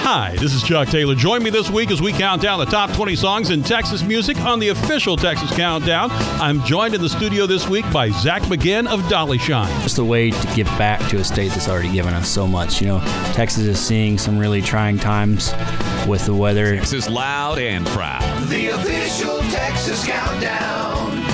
Hi, this is Chuck Taylor. Join me this week as we count down the top 20 songs in Texas music on the official Texas Countdown. I'm joined in the studio this week by Zach McGinn of Dolly Shine. Just a way to give back to a state that's already given us so much. You know, Texas is seeing some really trying times with the weather. Texas loud and proud. The official Texas Countdown.